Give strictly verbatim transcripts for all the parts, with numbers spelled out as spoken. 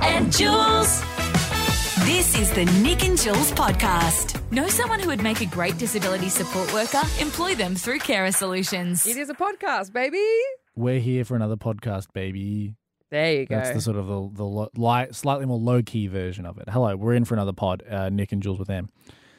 and Jules. This is the Nick and Jules podcast. Know someone who would make a great disability support worker? Employ them through Carer Solutions. It is a podcast, baby. We're here for another podcast, baby. There you go. That's the sort of the, the lo- light, slightly more low-key version of it. Hello, we're in for another pod, uh, Nick and Jules with them.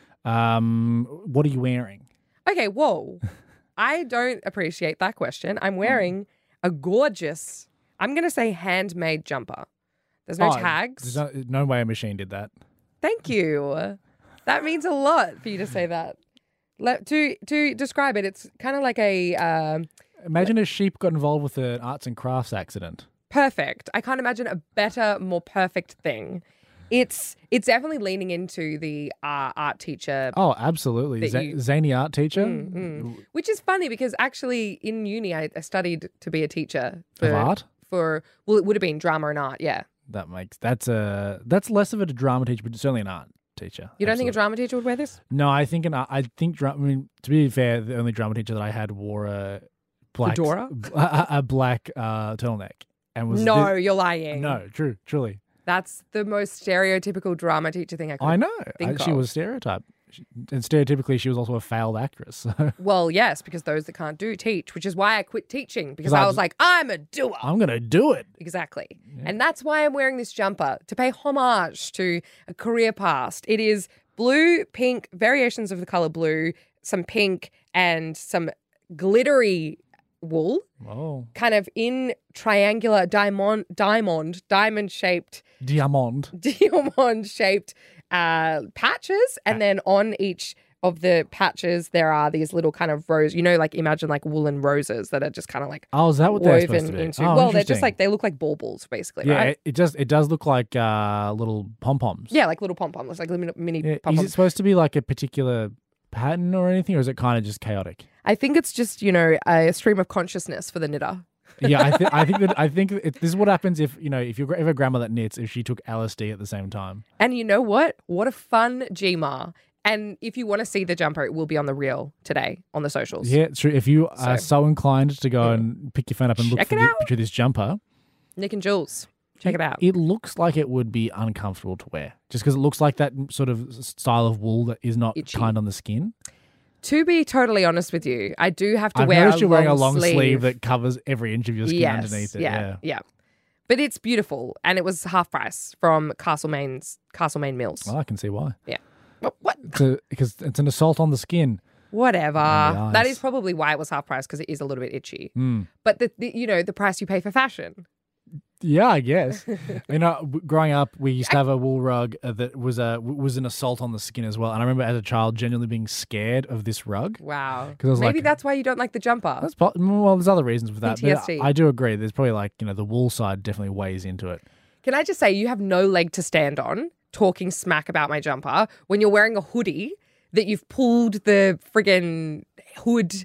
Um, what are you wearing? Okay, whoa. I don't appreciate that question. I'm wearing a gorgeous, I'm going to say handmade jumper. There's no Oh, tags. There's no, no way a machine did that. Thank you. That means a lot for you to say that. Let, to to describe it, it's kind of like a um, Imagine a sheep got involved with an arts and crafts accident. perfect. I can't imagine a better, more perfect thing. It's it's definitely leaning into the uh, art teacher, Oh, absolutely. That Z- you- Zany art teacher? Mm, mm. which is funny because actually in uni I, I studied to be a teacher for Of art? For well, it would have been drama and art. Yeah, That makes that's a that's less of a drama teacher, but certainly an art teacher. you don't think a Absolutely. drama teacher would wear this? No, I think an I think dra- I mean to be fair, the only drama teacher that I had wore a black Fedora? a, a black uh, turtleneck and was No, thi- you're lying. no, true, truly. That's the most stereotypical drama teacher thing I could. I know. think I- she of. was stereotyped. She- And stereotypically, she was also a failed actress. So Well, yes, because those that can't do teach, which is why I quit teaching because 'Cause I I was just- like, I'm a doer. I'm going to do it. Exactly. And that's why I'm wearing this jumper, to pay homage to a career past. It is blue, pink, variations of the color blue, some pink, and some glittery wool, Oh. kind of in triangular diamond, diamond, diamond shaped, Diamond. diamond shaped uh, patches. And then on each of the patches, there are these little kind of rose, you know, like imagine like woolen roses that are just kind of like Oh, is that what they're supposed to woven be? into. Oh, well, they're just interesting. like, they look like baubles, basically, Yeah, right? it, it does. It does look like uh, little pom poms. Yeah, like little pom poms, like little mini Yeah, pom is it poms. supposed to be like a particular pattern or anything, or is it kind of just chaotic? I think it's just, you know, a stream of consciousness for the knitter. Yeah, I, th- I think that I think it, this is what happens if you know if you have a grandma that knits if she took L S D at the same time. And you know what? What a fun G M A. And if you want to see the jumper, it will be on the reel today on the socials. Yeah, it's true. If you are So- so inclined to go and pick your phone up and look Check for it the out. picture of this jumper, Nick and Jules, check it out. it looks like it would be uncomfortable to wear, just because it looks like that sort of s- style of wool that is not Itchy. kind on the skin. To be totally honest with you, I do have to I've wear noticed a you're long wearing a long sleeve. sleeve that covers every inch of your skin yes, underneath it. Yeah, Yeah. yeah. But it's beautiful, and it was half price from Castlemaine's Castlemaine Mills. Well, I can see why. Yeah. What? what? It's a, because it's an assault on the skin. Whatever. On the That eyes. is probably why it was half price, because it is a little bit itchy. Mm. But the, the you know the price you pay for fashion. Yeah, I guess. you know, w- growing up, we used to have a wool rug uh, that was a w- was an assault on the skin as well. And I remember as a child genuinely being scared of this rug. Wow. 'Cause I was Maybe like- that's why you don't like the jumper. That's po- well, there's other reasons for that. P T S But D. I, I do agree. There's probably like you know the wool side definitely weighs into it. Can I just say you have no leg to stand on talking smack about my jumper when you're wearing a hoodie that you've pulled the friggin' hood.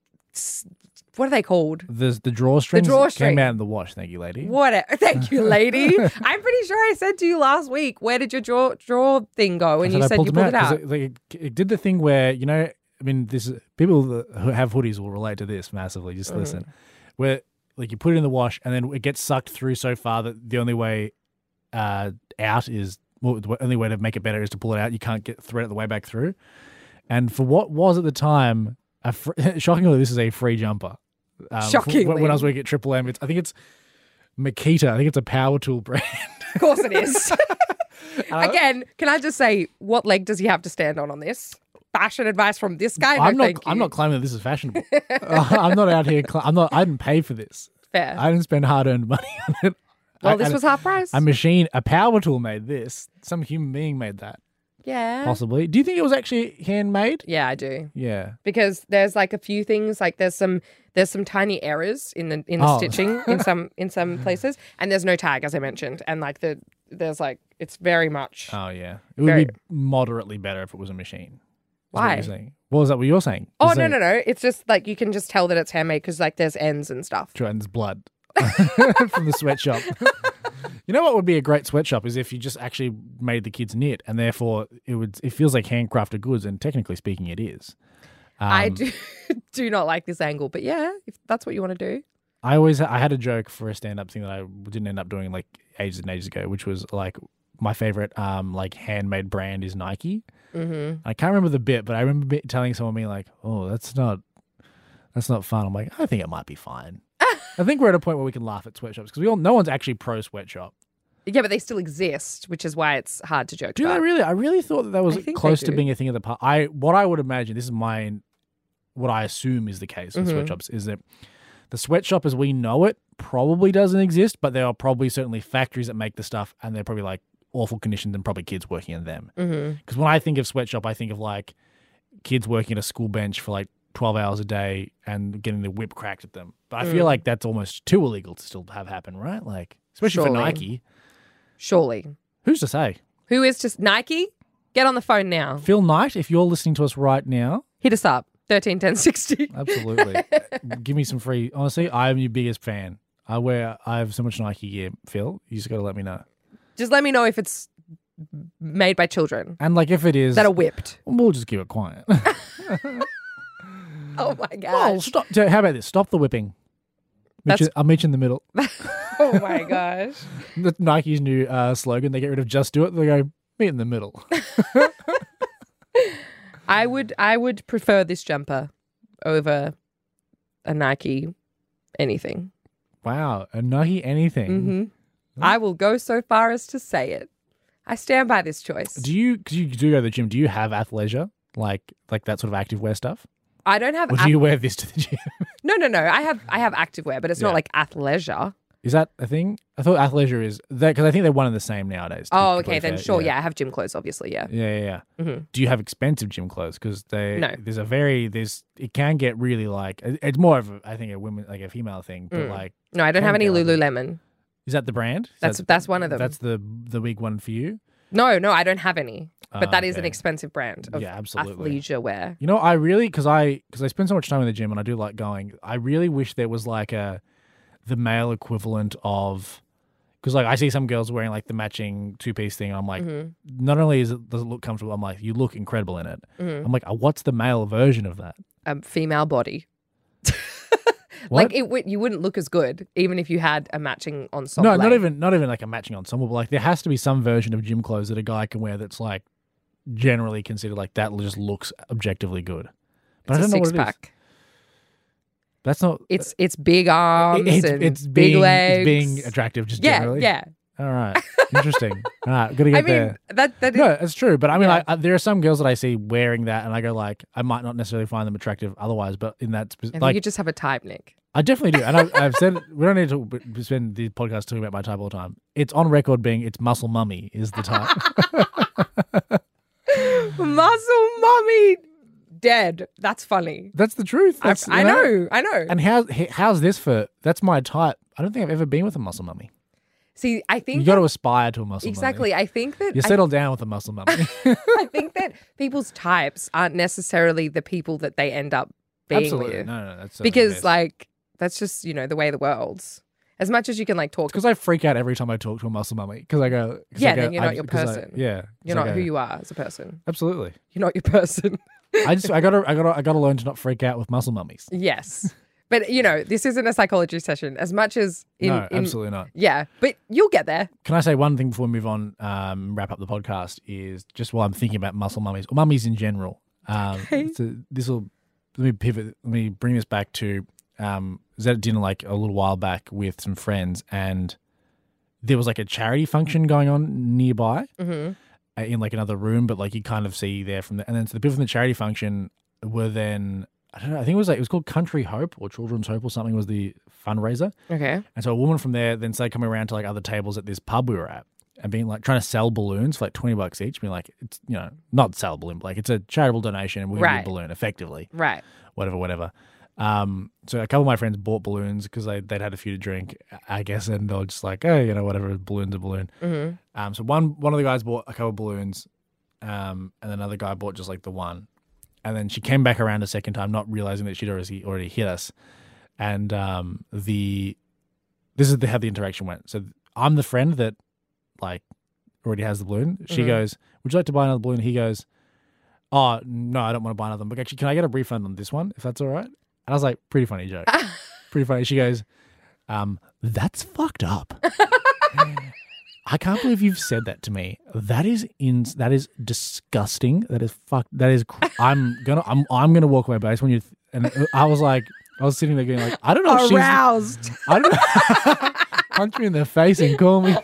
s- What are they called? The the drawstrings drawstring. came out in the wash. Thank you, lady. What? Thank you, lady. I'm pretty sure I said to you last week, where did your draw draw thing go? And I you I said you pulled it 'cause out. It, like, it did the thing where you know. I mean, this is people that who have hoodies will relate to this massively. Just Mm-hmm. listen, where like you put it in the wash and then it gets sucked through so far that the only way uh, out is well, the only way to make it better is to pull it out. You can't get thread it the way back through. And for what was at the time, a fr- shockingly, this is a free jumper. Um, f- Shockingly. when, when I was working at Triple M, it's, I think it's Makita. I think it's a power tool brand. Of course it is. Again, can I just say, what leg does he have to stand on on this? Fashion advice from this guy? No, I'm not. thank you. I'm not claiming that this is fashionable. I'm not out here. Cl- I'm not. I didn't pay for this. Fair. I didn't spend hard-earned money on it. well, I- this I- was half price. a machine, a power tool made this. Some human being made that, yeah. possibly. Do you think it was actually handmade? Yeah, I do. Yeah. Because there's like a few things, like there's some there's some tiny errors in the in the Oh. stitching in some in some places, and there's no tag, as I mentioned, and like the there's like it's very much Oh yeah. It would Very- be moderately better if it was a machine. Is what Why? you're saying. What was that? What you're saying? Oh Is no that- no no! It's just like you can just tell that it's handmade because like there's ends and stuff. True, and there's blood from the sweatshop. You know what would be a great sweatshop is if you just actually made the kids knit, and therefore it would. It feels like handcrafted goods, and technically speaking, it is. Um, I do do not like this angle, but yeah, if that's what you want to do. I always I had a joke for a stand-up thing that I didn't end up doing. Like ages and ages ago, which was like my favorite um like handmade brand is Nike. Mm-hmm. I can't remember the bit, but I remember bit- telling someone being like, "Oh, that's not that's not fun." I'm like, I think it might be fine. I think we're at a point where we can laugh at sweatshops because we all no one's actually pro sweatshop. Yeah, but they still exist, which is why it's hard to joke Do about. they really? I really thought that, that was I think close they to do. being a thing of the past. I what I would imagine. This is my what I assume is the case with Mhm. sweatshops is that the sweatshop as we know it probably doesn't exist, but there are probably certainly factories that make the stuff, and they're probably like awful conditions and probably kids working in them. Mm-hmm. Because when I think of sweatshop, I think of like kids working at a school bench for like twelve hours a day and getting the whip cracked at them. But I feel Mm. like that's almost too illegal to still have happen, right? Like especially Surely. for Nike. Surely. Who's to say? Who is just Nike? Get on the phone now. Phil Knight, if you're listening to us right now, Hit us up. thirteen ten sixty. absolutely. Give me some free. Honestly, I'm your biggest fan. I wear. I have so much Nike gear, Phil. You just got to let me know. Just let me know if it's made by children And like, if it is, that are whipped. we'll just keep it quiet. Oh my gosh. well, stop. so How about this? Stop the whipping. Meet That's- you- I'll meet you in the middle. Oh my gosh. The Nike's new uh, slogan. They get rid of "Just Do It." They go meet in the middle. I would I would prefer this jumper over a Nike anything. Wow, a Nike anything. Mm-hmm. I will go so far as to say it. I stand by this choice. Do you? Because you do go to the gym. Do you have athleisure, like like that sort of activewear stuff, I don't have or do ac- you wear this to the gym? no no no. I have I have activewear, but it's Yeah. not like athleisure. Is that a thing? I thought athleisure is that because I think they're one and the same nowadays. to be Oh, completely okay, then fair. sure. Yeah. I have gym clothes, obviously. Yeah. Yeah, yeah, yeah. Mhm. Do you have expensive gym clothes? Because they No. there's a very there's it can get really like it- it's more of a, I think a women like a female thing, but Mm. like No, I don't Can have any get like- Lululemon. is that the brand? Is That's that- that's one of them. That's the the big one for you. No, no, I don't have any. But Ah, that is an okay. expensive brand of Yeah, absolutely. athleisure wear. You know, I really because I because I spend so much time in the gym and I do like going. I really wish there was like a the male equivalent of because like I see some girls wearing like the matching two piece thing. And I'm like, Mhm. not only is it does it look comfortable, I'm like, you look incredible in it. Mhm. I'm like, oh, what's the male version of that? A female body. What? Like it would, you wouldn't look as good even if you had a matching ensemble. No, not even not even like a matching ensemble. But like there has to be some version of gym clothes that a guy can wear that's like generally considered like that just looks objectively good. But It's I don't a know what six it is. pack. That's not. It's it's big arms it's, and it's big being, legs. It's being attractive, just yeah, generally. yeah. All right. Interesting. All right. Gotta get I mean there. that that is, No, it's true. But I mean, Yeah. like, uh, there are some girls that I see wearing that, and I go like, I might not necessarily find them attractive otherwise, but in that, spe- I think like, you just have a type, Nick. I definitely do. And I, I've said we don't need to b- spend the podcast talking about my type all the time. It's on record being it's muscle mummy is the type. Muscle mummy dead. That's funny. That's the truth. I, That's, you I know, I know. And how he- how's this for? That's my type. I don't think I've ever been with a muscle mummy. See, I think You got to aspire to a muscle exactly. mummy. I think that You I, settle down with a muscle mummy. I think that people's types aren't necessarily the people that they end up being Absolutely. with. No, no, that's Because like that's just, you know, the way of the world's. As much as you can like talk, because I freak out every time I talk to a muscle mummy. Because I go, 'cause Yeah, I go, then you're not I- your 'cause I- person. yeah, 'cause you're I not go, who you are as a person. Absolutely. You're not your person. I just, I gotta, I gotta, I gotta learn to not freak out with muscle mummies. Yes. But you know, this isn't a psychology session as much as in, no, in absolutely not. yeah, but you'll get there. Can I say one thing before we move on, um, wrap up the podcast? Is just while I'm thinking about muscle mummies or mummies in general. Um, Okay. so this will let me pivot. Let me bring this back to um, I was at dinner like a little while back with some friends, and there was like a charity function going on nearby Mm-hmm. uh, in like another room, but like you kind of see there from the, and then so the people from the charity function were then. I don't know. I think it was like it was called Country Hope or Children's Hope or something was the fundraiser. Okay. And so a woman from there then started coming around to like other tables at this pub we were at and being like trying to sell balloons for like twenty bucks each. Being like, it's, you know, not sell a balloon, but like it's a charitable donation and we'll give you a Right. balloon effectively, Right. whatever, whatever. Um, so a couple of my friends bought balloons because they, they'd had a few to drink, I guess, and they were just like, oh, you know, whatever, a balloon's a balloon. Mm-hmm. Um, so one, one of the guys bought a couple of balloons um, and another guy bought just like the one. And then she came back around a second time, not realizing that she'd already already hit us. And um, the this is the, how the interaction went. So I'm the friend that like already has the balloon. She Mhm. goes, "Would you like to buy another balloon?" He goes, "Oh no, I don't want to buy another one. But actually, can I get a refund on this one if that's all right?" And I was like, "Pretty funny joke, pretty funny." She goes, um, "That's fucked up." I can't believe you've said that to me. That is in. That is disgusting. That is fuck. That is. cr- I'm gonna. I'm. I'm gonna walk away. Based when you. And I was like, I was sitting there going like, I don't know. If she's, Aroused. I don't know. Punch me in the face and call me.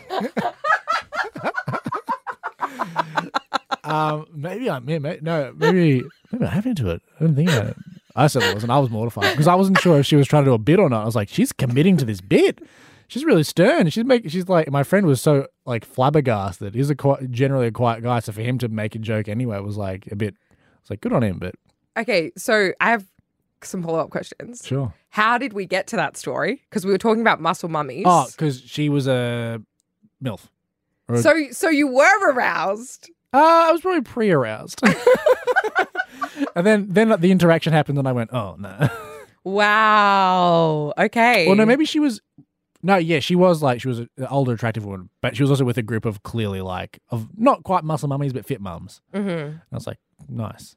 um, maybe I'm. Yeah, maybe, no, maybe. Maybe I'm into it. I didn't think about it. I certainly wasn't. I was mortified because I wasn't sure if she was trying to do a bit or not. I was like, she's committing to this bit. She's really stern. She's make. She's like, my friend was so like flabbergasted. He's a quite, generally a quiet guy, so for him to make a joke anyway was like a bit. It's like good on him, but Okay, so I have some follow up questions. sure. How did we get to that story? Because we were talking about muscle mummies. Oh, because she was a MILF. Or a- so so you were aroused. uh, I was probably pre-aroused. And then, then the interaction happened, and I went, "Oh no." Wow. Okay. Well, no, maybe she was. No, yeah, she was like she was an older, attractive woman, but she was also with a group of clearly like of not quite muscle mummies, but fit mums. Mm-hmm. And I was like, nice.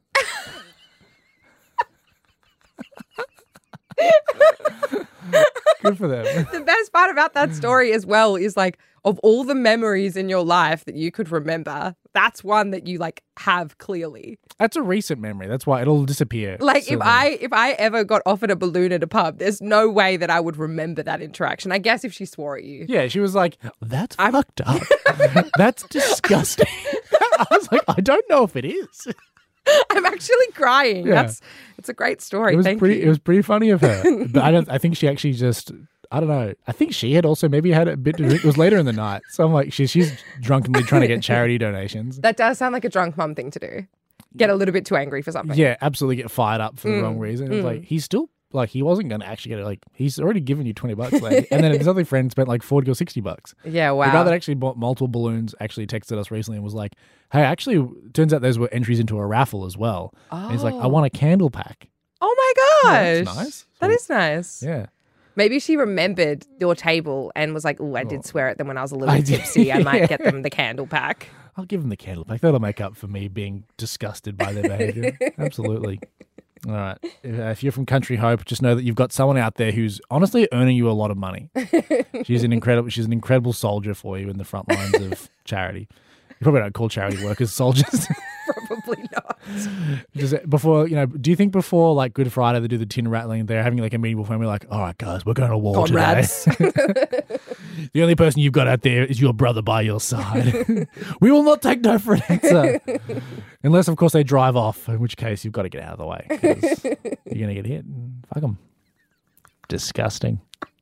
Good for them. The best part about that story as well is like of all the memories in your life that you could remember, that's one that you like have clearly. That's a recent memory. That's why it'll disappear. Like So if then- I if I ever got offered a balloon at a pub, there's no way that I would remember that interaction. I guess if she swore at you. Yeah, she was like, that's fucked up. That's disgusting. I was like, I don't know if it is. I'm actually crying. Yeah. That's it's a great story. It was Thank pretty you. it was pretty funny of her. But I don't I think she actually just I don't know. I think she had also maybe had a bit to drink. It was later in the night. So I'm like, she, she's drunkenly trying to get charity donations. That does sound like a drunk mum thing to do. Get a little bit too angry for something. Yeah, absolutely get fired up for the Mm, wrong reason. It was like, he's still, like, he wasn't going to actually get it. Like, he's already given you twenty bucks. Like, and then his other friend spent like forty or sixty bucks. Yeah, The wow. guy that actually bought multiple balloons actually texted us recently and was like, hey, actually, turns out those were entries into a raffle as well. And he's like, I Oh. want a candle pack. Oh my gosh. Yeah, that's nice. That So- is nice. Yeah. Maybe she remembered your table and was like, oh, I did swear at them when I was a little I did. tipsy. I might Yeah. get them the candle pack. I'll give them the candle pack. That'll make up for me being disgusted by their behavior. Absolutely. All right. If, uh, if you're from Country Hope, just know that you've got someone out there who's honestly earning you a lot of money. She's an incredible. She's an incredible soldier for you in the front lines of charity. You probably don't call charity workers soldiers. Probably not. Just before, you know, do you think before like Good Friday they do the tin rattling? They're having like a meeting before and we're like, all right, guys, we're going to war Comrades. today. The only person you've got out there is your brother by your side. We will not take no for an answer. Unless, of course, they drive off, in which case you've got to get out of the way because you're going to get hit. Fuck them. Disgusting.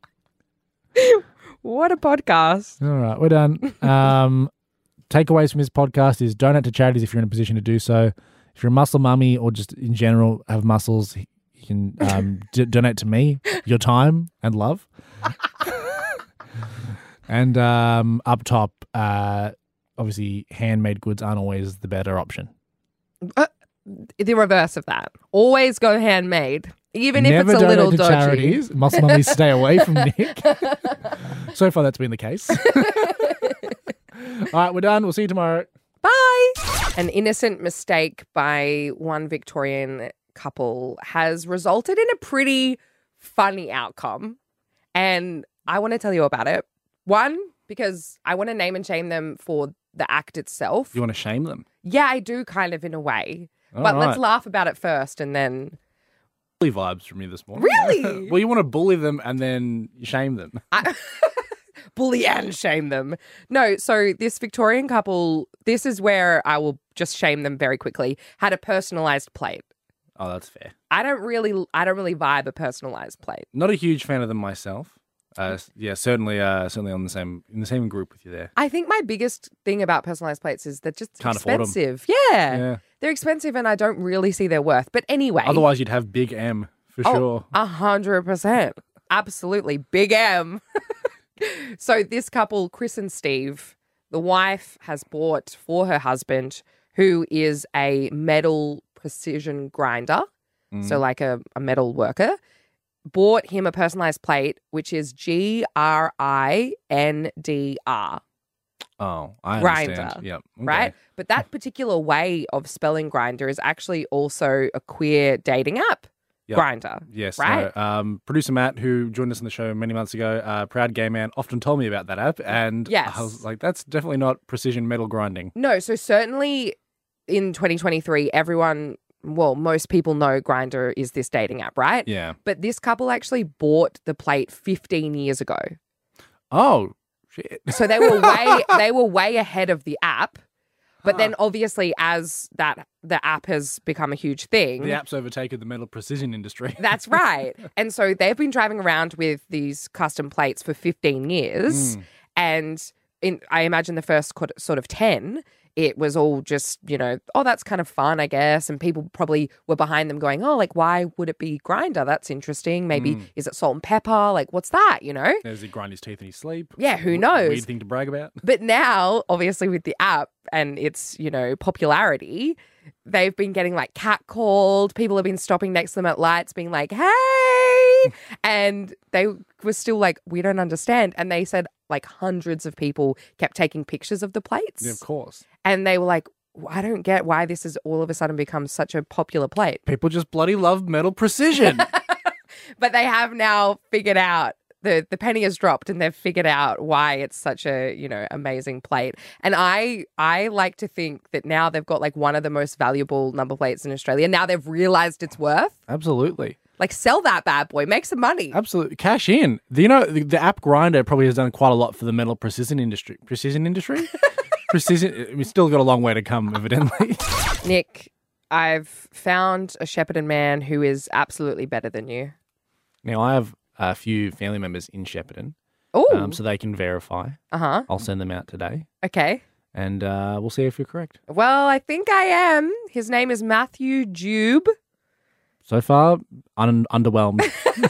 What a podcast. All right, we're done. Um, takeaways from this podcast is donate to charities if you're in a position to do so. If you're a muscle mummy or just in general have muscles, you can um, d- donate to me your time and love. And um, up top, uh, obviously, handmade goods aren't always the better option. The reverse of that. Always go handmade. Even if Never it's a little donate to dodgy. charities. Muscle mummies stay away from Nick. So far, that's been the case. All right, we're done. We'll see you tomorrow. Bye. An innocent mistake by one Victorian couple has resulted in a pretty funny outcome. And I want to tell you about it. One, because I want to name and shame them for the act itself. You want to shame them? Yeah, I do kind of in a way. All but let's right. laugh about it first and then... Bully vibes from you this morning. Really? Well, you want to bully them and then shame them. I, bully and shame them. No, so this Victorian couple, this is where I will just shame them very quickly, had a personalised plate. Oh, that's fair. I don't really, I don't really vibe a personalised plate. Not a huge fan of them myself. Uh, yeah, certainly, uh, certainly on the same in the same group with you there. I think my biggest thing about personalised plates is they're just Can't afford 'em. expensive. Yeah. Yeah. They're expensive and I don't really see their worth. But anyway. Otherwise, you'd have Big M for Oh, sure. A hundred percent. Absolutely. Big M. So this couple, Chris and Steve, the wife has bought for her husband, who is a metal precision grinder, Mm. so like a, a metal worker, bought him a personalized plate, which is G R I N D R. Oh, I Grinder, understand. Yep. Okay. Right? But that particular way of spelling grinder is actually also a queer dating app. Yep. Grinder. Yes. Right? No, um, producer Matt, who joined us on the show many months ago, uh, proud gay man, often told me about that app. And Yes. I was like, that's definitely not precision metal grinding. No, so certainly in twenty twenty-three, everyone, well, most people know Grindr is this dating app, right? Yeah. But this couple actually bought the plate fifteen years ago. Oh, shit. So they were way they were way ahead of the app. But then obviously as that the app has become a huge thing. The app's overtaken the metal precision industry. That's right. And so they've been driving around with these custom plates for fifteen years. Mm. And in, I imagine the first qu- sort of ten, it was all just, you know, oh, that's kind of fun, I guess. And people probably were behind them going, oh, like, why would it be Grindr? That's interesting. Maybe Mm. is it salt and pepper? Like, what's that, you know? Does he grind his teeth in his sleep? Yeah, who W- knows? Weird thing to brag about. But now, obviously, with the app and its, you know, popularity, they've been getting like catcalled. People have been stopping next to them at lights, being like, hey. And they were still like, we don't understand. And they said like hundreds of people kept taking pictures of the plates. Yeah, of course. And they were like, I don't get why this has all of a sudden become such a popular plate. People just bloody love metal precision. But they have now figured out the the penny has dropped and they've figured out why it's such a, you know, amazing plate. And I I like to think that now they've got like one of the most valuable number plates in Australia. Now they've realized its worth. Absolutely. Like sell that bad boy, make some money. Absolutely. Cash in. The- You know, the, the app Grinder probably has done quite a lot for the metal precision industry. Precision industry? Precision. We've still got a long way to come, evidently. Nick, I've found a Shepparton man who is absolutely better than you. Now, I have a few family members in Shepparton, Oh, um, so they can verify. uh-huh. I'll send them out today, Okay. and uh, we'll see if you're correct. Well, I think I am. His name is Matthew Jube. So far, un- underwhelmed.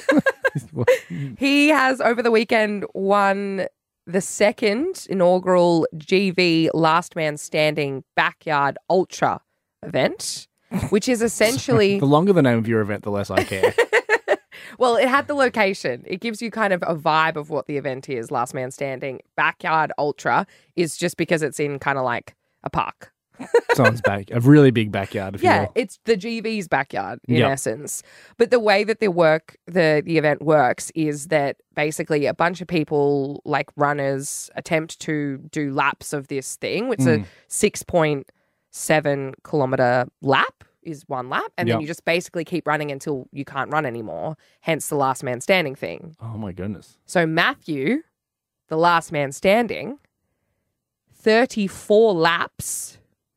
He has, over the weekend, won the second inaugural G V Last Man Standing Backyard Ultra event, which is essentially... The longer the name of your event, the less I care. Well, it had the location. It gives you kind of a vibe of what the event is. Last Man Standing Backyard Ultra is just because it's in kind of like a park. Someone's back. A really big backyard, if Yeah, you will. it's the G V's backyard in Yep. essence. But the way that the work the the event works is that basically a bunch of people, like runners, attempt to do laps of this thing, which is Mm. a six point seven kilometer lap is one lap, and then Yep. you just basically keep running until you can't run anymore. Hence the last man standing thing. Oh, my goodness. So Matthew, the last man standing, thirty-four laps.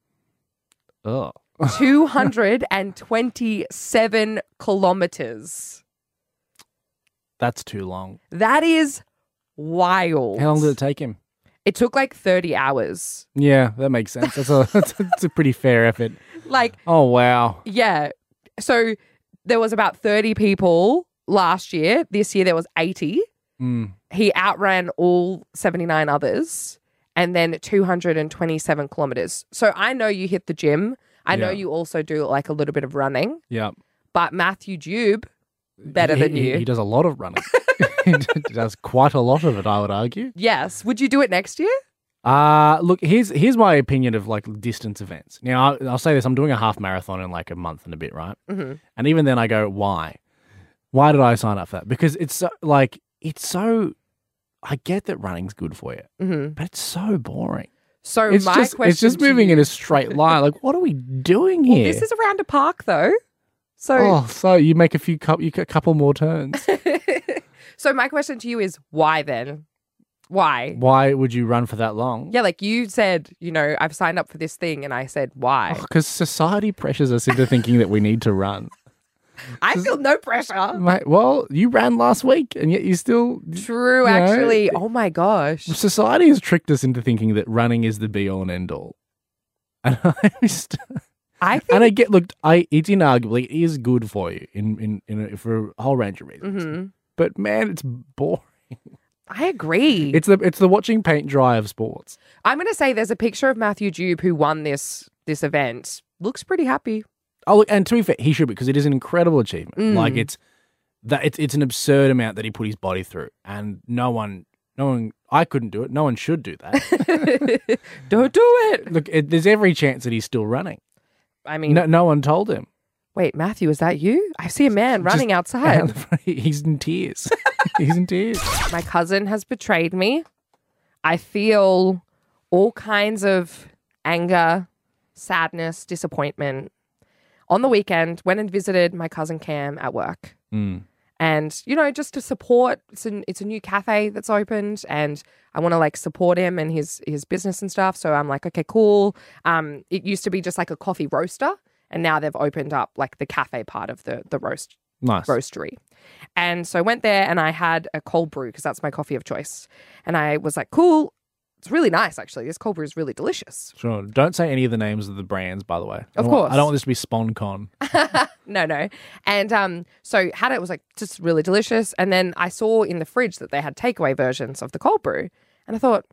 Oh. two hundred twenty-seven kilometers. That's too long. That is wild. How long did it take him? It took like thirty hours. Yeah, that makes sense. That's a, that's a, that's a pretty fair effort. Like, Oh, wow. yeah. So there was about thirty people last year. This year there was eighty. Mm. He outran all seventy-nine others and then two hundred twenty-seven kilometers. So I know you hit the gym. I know Yeah. you also do like a little bit of running, Yeah. but Matthew Jube, better He- than he- you. He does a lot of running. He does quite a lot of it, I would argue. Yes. Would you do it next year? Uh, look, here's here's my opinion of like distance events. Now, I'll, I'll say this: I'm doing a half marathon in like a month and a bit, right? Mm-hmm. And even then, I go, why? Why did I sign up for that? Because it's so, like it's so. I get that running's good for you, Mm-hmm. but it's so boring. So It's my just question it's just to moving you, in a straight line. Like, what are we doing well, here? this is around a park though. So Oh, so you make a few cou- you a couple more turns. so my question to you is why then? Why? Why would you run for that long? Yeah, like you said, you know, I've signed up for this thing and I said why? Because society pressures us into thinking that we need to run. I feel no pressure. Mate, well, you ran last week, and yet you still. True, you know, actually. Oh my gosh. Society has tricked us into thinking that running is the be all and end all. And I just, I think and I get look, I it's inarguably it is good for you in in, in a, for a whole range of reasons. Mhm. But man, it's boring. I agree. It's the it's the watching paint dry of sports. I'm gonna say there's a picture of Matthew Jube who won this this event. Looks pretty happy. Oh, look, and to be fair, he should because it is an incredible achievement. Mm. Like it's that it's it's an absurd amount that he put his body through, and no one, no one, I couldn't do it. No one should do that. Don't do it. Look, it, there's every chance that he's still running. I mean, No, no one told him. Wait, Matthew, is that you? I see a man running outside. He's in tears. He's in tears. My cousin has betrayed me. I feel all kinds of anger, sadness, disappointment. On the weekend, went and visited my cousin Cam at work. Mm. And, you know, just to support, it's, an, it's a new cafe that's opened and I want to like support him and his his business and stuff. So I'm like, okay, cool. Um, it used to be just like a coffee roaster and now they've opened up like the cafe part of the, the roast Nice. roastery. And so I went there and I had a cold brew because that's my coffee of choice. And I was like, cool. It's really nice, actually. This cold brew is really delicious. Sure. Don't say any of the names of the brands, by the way. I Of don't want- course. I don't want this to be SponCon. No, no. And um, so had it, it was like just really delicious. And then I saw in the fridge that they had takeaway versions of the cold brew. And I thought,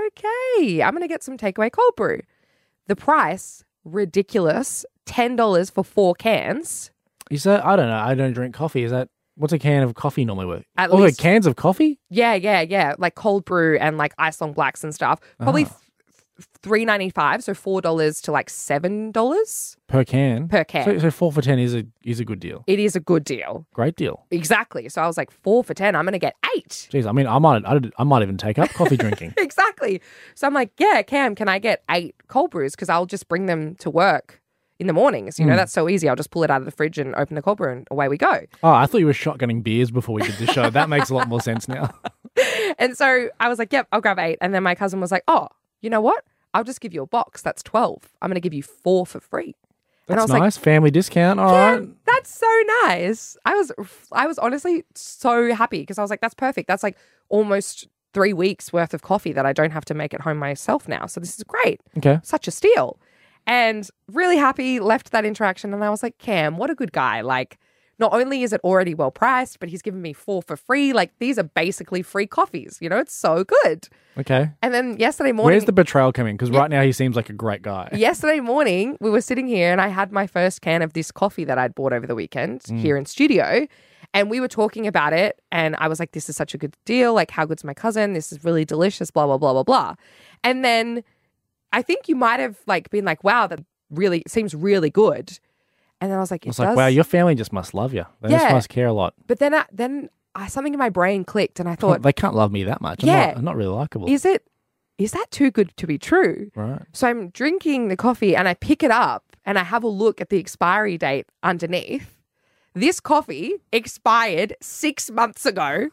okay, I'm going to get some takeaway cold brew. The price, ridiculous, ten dollars for four cans. Is that, I don't know. I don't drink coffee. Is that, what's a can of coffee normally worth? At oh, least- cans of coffee? Yeah, yeah, yeah. Like cold brew and like ice long blacks and stuff. Probably Ah. three ninety five, so four dollars to like seven dollars Per can? per can. So, so four for ten is a is a good deal. It is a good deal. Great deal. Exactly. So I was like, four for ten. I'm going to get eight. Jeez, I mean, I might I, I might even take up coffee drinking. Exactly. So I'm like, yeah, Cam, can I get eight cold brews? Because I'll just bring them to work in the mornings. You know, that's so easy. I'll just pull it out of the fridge and open the cold brew and away we go. Oh, I thought you were shotgunning beers before we did the show. That makes a lot more sense now. And so I was like, yep, I'll grab eight. And then my cousin was like, oh, you know what? I'll just give you a box. That's twelve. I'm going to give you four for free. And I That's was nice. like, Family discount. All yeah, right. that's so nice. I was, I was honestly so happy because I was like, that's perfect. That's like almost three weeks worth of coffee that I don't have to make at home myself now. So this is great. Okay. Such a steal. And really happy, left that interaction. And I was like, Cam, what a good guy. Like, not only is it already well priced, but he's given me four for free. Like, these are basically free coffees. You know, it's so good. Okay. And then yesterday morning. Where's the betrayal coming? Because right now he seems like a great guy. Yesterday morning, we were sitting here and I had my first can of this coffee that I'd bought over the weekend here in studio. And we were talking about it. And I was like, this is such a good deal. Like, how good's my cousin? This is really delicious, blah, blah, blah, blah, blah. And then I think you might have like been like, wow, that really seems really good. And then I was like, it It's does. like, wow, your family just must love you. They just Yeah. must care a lot. But then, I, then I, something in my brain clicked and I thought, They can't love me that much. I'm, Yeah. not, I'm not really likable. is it, is that too good to be true? Right. So I'm drinking the coffee and I pick it up and I have a look at the expiry date underneath. This coffee expired six months ago.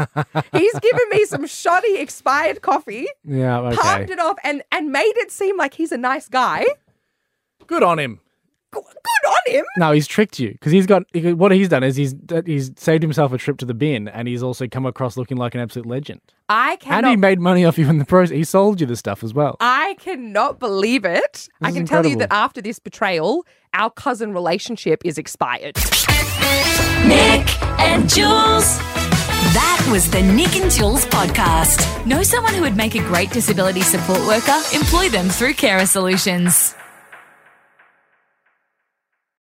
He's given me some shoddy expired coffee, Yeah, okay. palmed it off and, and made it seem like he's a nice guy. Good on him. Good on him. No, he's tricked you because he's got he- what he's done is he's he's saved himself a trip to the bin and he's also come across looking like an absolute legend. I And cannot he made money off you in the process. He sold you the stuff as well. I cannot believe it. I is can tell you incredible. that after this betrayal, our cousin relationship is expired. Nick and Jules. That was the Nick and Jules podcast. Know someone who would make a great disability support worker? Employ them through Carer Solutions.